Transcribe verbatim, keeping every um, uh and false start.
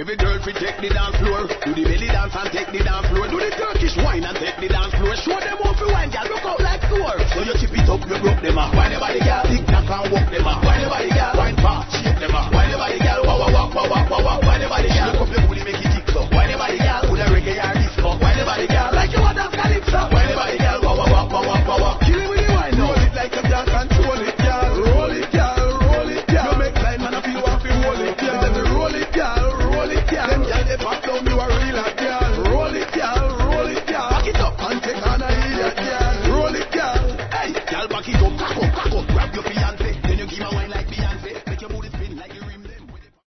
every girl fi take the dance floor. Do the belly dance and take the dance floor. Do the Turkish wine and take the dance floor. Show them how fi wine, girl, look out like tour. So you chip it up, you broke them off. Wine your body, girl.